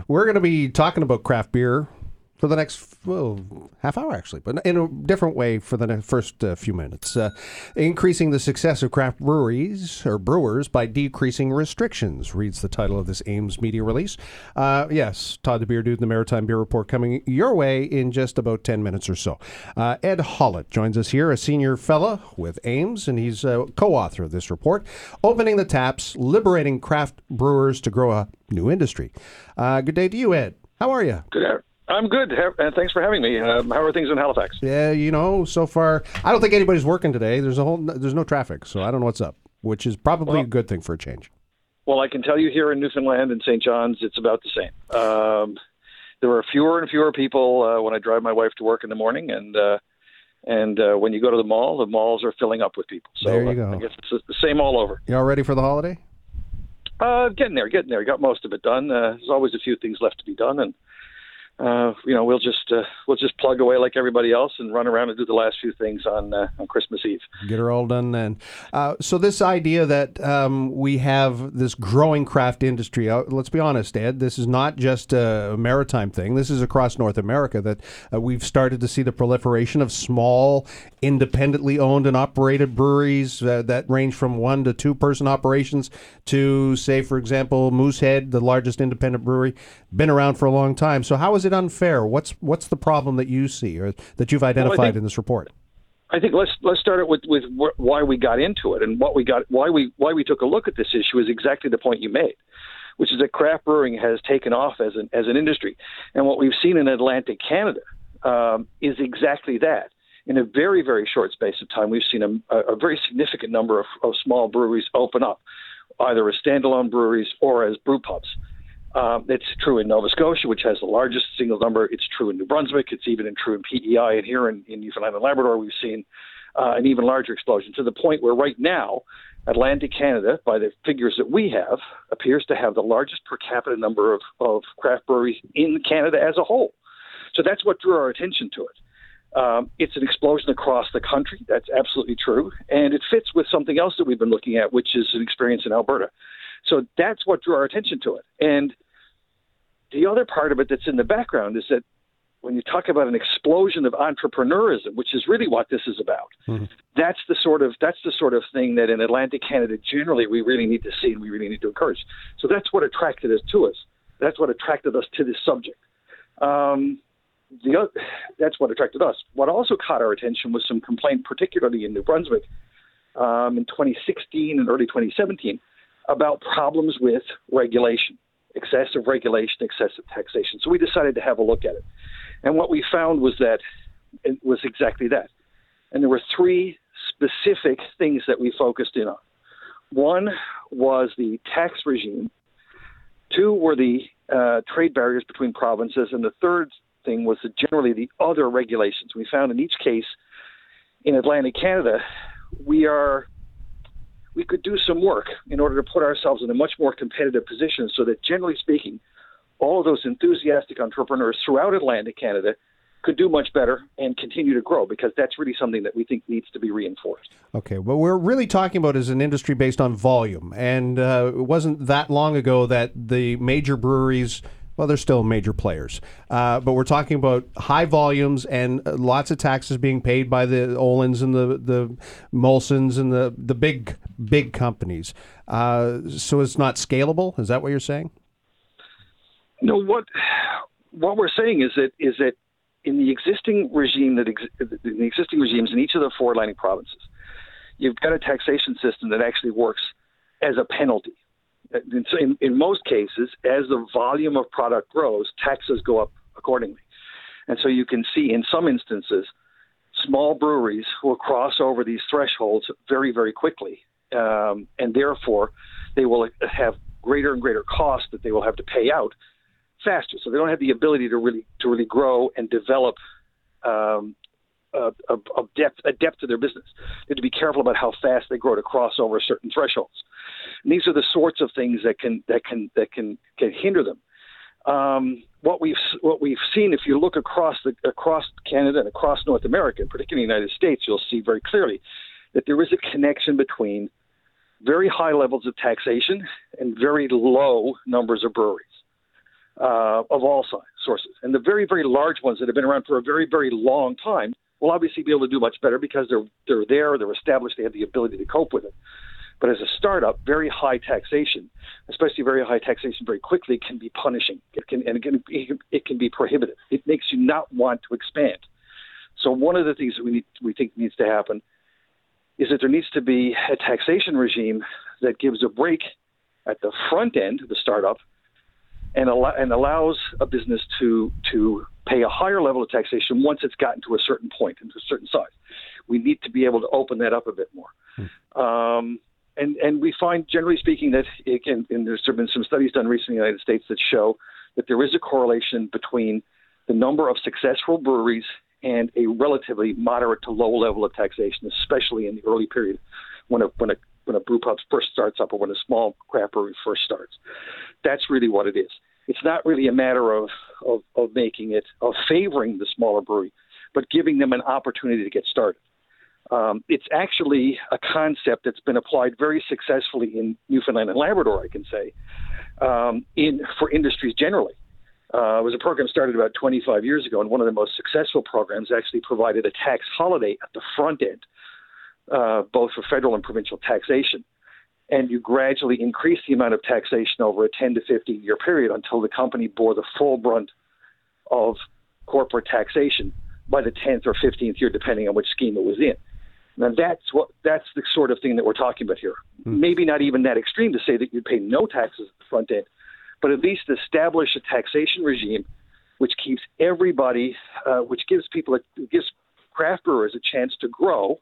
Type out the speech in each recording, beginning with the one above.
We're going to be talking about craft beer for the next half hour, actually, but in a different way for the first few minutes. Increasing the success of craft breweries or brewers by decreasing restrictions, reads the title of this Ames media release. Yes, Todd the Beer Dude and the Maritime Beer Report coming your way in just about 10 minutes or so. Ed Hollett joins us here, a senior fellow with Ames, and he's a co-author of this report, Opening the Taps, Liberating Craft Brewers to Grow a New Industry. Good day to you, Ed. How are you? Good. I'm good, and thanks for having me. How are things in Halifax? Yeah, so far, I don't think anybody's working today. There's no traffic, so I don't know what's up, which is probably a good thing for a change. Well, I can tell you here in Newfoundland and St. John's, it's about the same. There are fewer and fewer people when I drive my wife to work in the morning, and when you go to the malls are filling up with people. So there you go. I guess it's the same all over. You all ready for the holiday? Getting there. Got most of it done. There's always a few things left to be done, and we'll just plug away like everybody else and run around and do the last few things on Christmas Eve. Get her all done then. So this idea that we have this growing craft industry, let's be honest, Ed, this is not just a maritime thing. This is across North America that we've started to see the proliferation of small, independently owned and operated breweries that range from 1 to 2 person operations to, say, for example, Moosehead, the largest independent brewery, been around for a long time. So how is it unfair? What's the problem that you see or that you've identified in this report? I think let's start it with why we got into it, and why we took a look at this issue is exactly the point you made, which is that craft brewing has taken off as an industry, and what we've seen in Atlantic Canada is exactly that. In a very, very short space of time, we've seen a very significant number of small breweries open up, either as standalone breweries or as brew pubs. It's true in Nova Scotia, which has the largest single number. It's true in New Brunswick. It's even true in PEI. And here in Newfoundland and Labrador, we've seen an even larger explosion, to the point where right now, Atlantic Canada, by the figures that we have, appears to have the largest per capita number of craft breweries in Canada as a whole. So that's what drew our attention to it. It's an explosion across the country. That's absolutely true. And it fits with something else that we've been looking at, which is an experience in Alberta. So that's what drew our attention to it. And the other part of it that's in the background is that when you talk about an explosion of entrepreneurism, which is really what this is about, that's the sort of thing that in Atlantic Canada generally we really need to see and we really need to encourage. So that's what attracted us to us. That's what attracted us to this subject. That's what attracted us. What also caught our attention was some complaint, particularly in New Brunswick, in 2016 and early 2017, about problems with regulation, excessive regulation, excessive taxation. So we decided to have a look at it. And what we found was that it was exactly that. And there were 3 specific things that we focused in on. One was the tax regime. 2 were the trade barriers between provinces. And the third thing was generally the other regulations. We found in each case in Atlantic Canada, we could do some work in order to put ourselves in a much more competitive position so that, generally speaking, all of those enthusiastic entrepreneurs throughout Atlantic Canada could do much better and continue to grow, because that's really something that we think needs to be reinforced. Okay, what we're really talking about is an industry based on volume, and it wasn't that long ago that the major breweries, well, they're still major players, but we're talking about high volumes and lots of taxes being paid by the Olin's and the Molsons and the big companies. So it's not scalable? Is that what you're saying? No, what we're saying is that in the existing regime the existing regimes in each of the 4 Atlantic provinces, you've got a taxation system that actually works as a penalty. So in most cases, as the volume of product grows, taxes go up accordingly. And so you can see in some instances, small breweries will cross over these thresholds very, very quickly. And therefore, they will have greater and greater costs that they will have to pay out faster. So they don't have the ability to really grow and develop a depth to their business. They have to be careful about how fast they grow to cross over certain thresholds. And these are the sorts of things that can hinder them. What we've seen, if you look across Canada and across North America, and particularly the United States, you'll see very clearly that there is a connection between very high levels of taxation and very low numbers of breweries. of all sources. And the very, very large ones that have been around for a very, very long time will obviously be able to do much better because they're established, they have the ability to cope with it. But as a startup, very high taxation, especially very high taxation very quickly, can be punishing. It can be prohibitive. It makes you not want to expand. So one of the things that we think needs to happen is that there needs to be a taxation regime that gives a break at the front end of the startup and allows a business to pay a higher level of taxation once it's gotten to a certain point and to a certain size. We need to be able to open that up a bit more. And we find, generally speaking, that and there's been some studies done recently in the United States that show that there is a correlation between the number of successful breweries and a relatively moderate to low level of taxation, especially in the early period when a brew pub first starts up or when a small craft brewery first starts. That's really what it is. It's not really a matter of favoring the smaller brewery, but giving them an opportunity to get started. It's actually a concept that's been applied very successfully in Newfoundland and Labrador, I can say, for industries generally. It was a program started about 25 years ago, and one of the most successful programs actually provided a tax holiday at the front end, both for federal and provincial taxation. And you gradually increase the amount of taxation over a 10 to 15-year period until the company bore the full brunt of corporate taxation by the 10th or 15th year, depending on which scheme it was in. Now, that's the sort of thing that we're talking about here. Maybe not even that extreme to say that you'd pay no taxes at the front end, but at least establish a taxation regime which keeps everybody, which gives craft brewers a chance to grow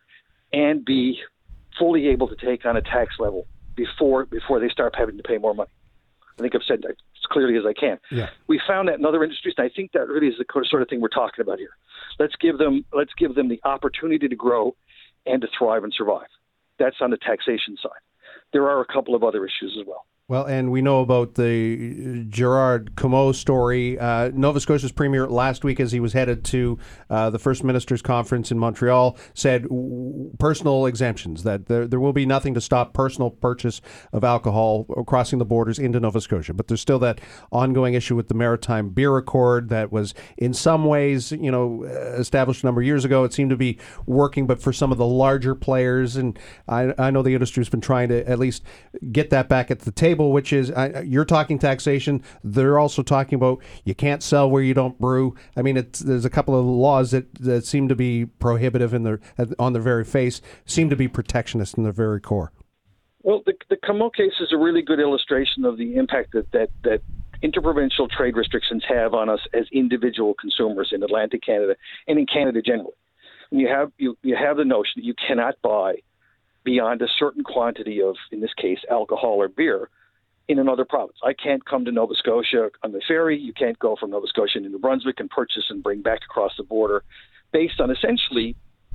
and be fully able to take on a tax level before they start having to pay more money. I think I've said that as clearly as I can. Yeah. We found that in other industries, and I think that really is the sort of thing we're talking about here. Let's give them the opportunity to grow and to thrive and survive. That's on the taxation side. There are a couple of other issues as well. Well, and we know about the Gerard Comeau story. Nova Scotia's premier last week, as he was headed to the First Ministers' Conference in Montreal, said personal exemptions, that there will be nothing to stop personal purchase of alcohol crossing the borders into Nova Scotia. But there's still that ongoing issue with the Maritime Beer Accord that was in some ways, established a number of years ago. It seemed to be working, but for some of the larger players, and I know the industry has been trying to at least get that back at the table, which is, you're talking taxation. They're also talking about you can't sell where you don't brew. I mean, there's a couple of laws that seem to be prohibitive on their very face, seem to be protectionist in their very core. Well, the Comeau case is a really good illustration of the impact that interprovincial trade restrictions have on us as individual consumers in Atlantic Canada and in Canada generally. And you have the notion that you cannot buy beyond a certain quantity of, in this case, alcohol or beer in another province. I can't come to Nova Scotia on the ferry. You can't go from Nova Scotia into New Brunswick and purchase and bring back across the border based on essentially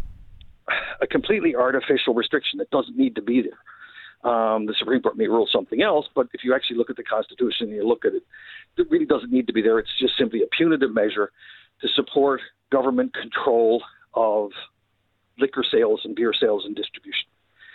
a completely artificial restriction that doesn't need to be there. The Supreme Court may rule something else, but if you actually look at the Constitution and you look at it, it really doesn't need to be there. It's just simply a punitive measure to support government control of liquor sales and beer sales and distribution.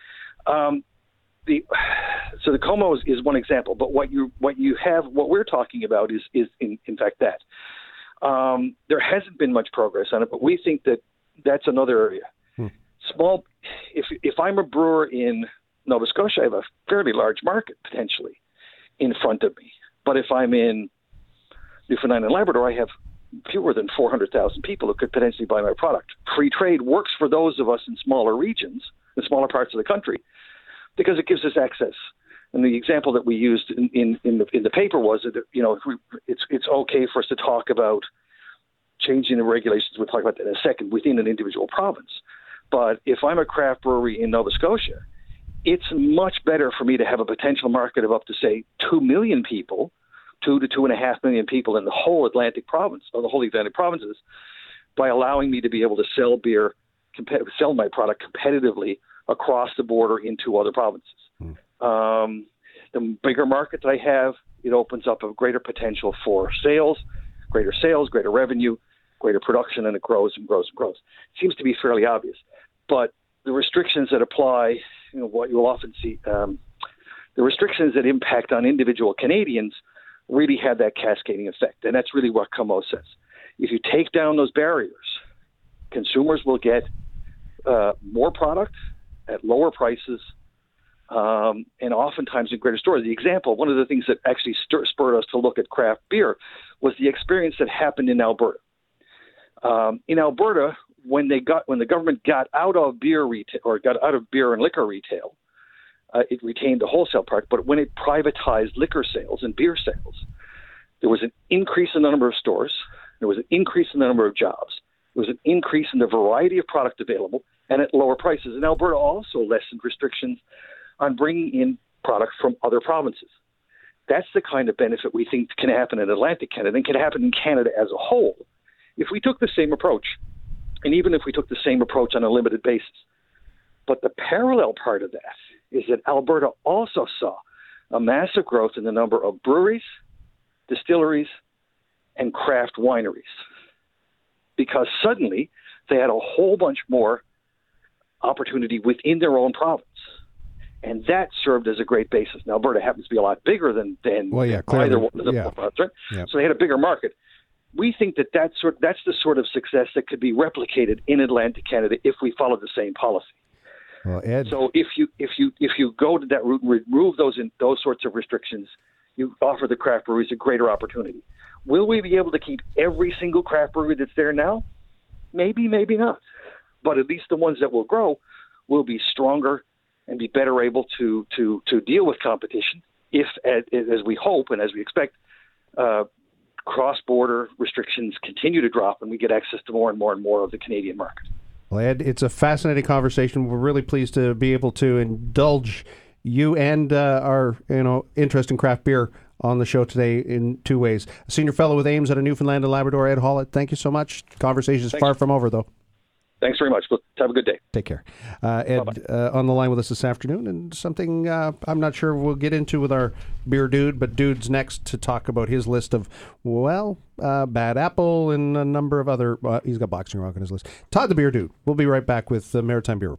So the Comeau is one example, but what we're talking about is in fact that there hasn't been much progress on it, but we think that that's another area. If I'm a brewer in Nova Scotia, I have a fairly large market potentially in front of me. But if I'm in Newfoundland and Labrador, I have fewer than 400,000 people who could potentially buy my product. Free trade works for those of us in smaller regions, in smaller parts of the country, because it gives us access. And the example that we used in the paper was that it's okay for us to talk about changing the regulations. We'll talk about that in a second within an individual province. But if I'm a craft brewery in Nova Scotia, it's much better for me to have a potential market of up to, say, 2 million people, 2 to 2.5 million people in the whole Atlantic province, or the whole Atlantic provinces, by allowing me to be able to sell my product competitively across the border into other provinces. The bigger market that I have, it opens up a greater potential for sales, greater revenue, greater production, and it grows and grows and grows. It seems to be fairly obvious. But the restrictions that apply, what you'll often see, the restrictions that impact on individual Canadians really had that cascading effect. And that's really what Comeau says. If you take down those barriers, consumers will get more product at lower prices, and oftentimes in greater stores. The example, one of the things that actually spurred us to look at craft beer was the experience that happened in Alberta. In Alberta, when the government got out of beer retail, or got out of beer and liquor retail, it retained the wholesale part. But when it privatized liquor sales and beer sales, there was an increase in the number of stores. There was an increase in the number of jobs. There was an increase in the variety of product available and at lower prices. And Alberta also lessened restrictions on bringing in product from other provinces. That's the kind of benefit we think can happen in Atlantic Canada and can happen in Canada as a whole if we took the same approach, and even if we took the same approach on a limited basis. But the parallel part of that is that Alberta also saw a massive growth in the number of breweries, distilleries, and craft wineries, because suddenly they had a whole bunch more opportunity within their own province. And that served as a great basis. Now, Alberta happens to be a lot bigger than either one of the provinces, right? Yeah. So they had a bigger market. We think that's the sort of success that could be replicated in Atlantic Canada if we follow the same policy. Well, Ed, so if you go to that route and remove those sorts of restrictions, you offer the craft breweries a greater opportunity. Will we be able to keep every single craft brewery that's there now? Maybe, maybe not. But at least the ones that will grow will be stronger and be better able to deal with competition if, as we hope and as we expect, cross-border restrictions continue to drop and we get access to more and more and more of the Canadian market. Well, Ed, it's a fascinating conversation. We're really pleased to be able to indulge you and our interest in craft beer on the show today in two ways. A senior fellow with Ames out of Newfoundland and Labrador, Ed Hollett, thank you so much. Conversation's far from over, though. Thanks very much. Have a good day. Take care. Ed, on the line with us this afternoon, and something I'm not sure we'll get into with our beer dude, but dude's next to talk about his list of, Bad Apple and a number of other, he's got Boxing Rock on his list. Todd the Beer Dude. We'll be right back with the Maritime Beer Report.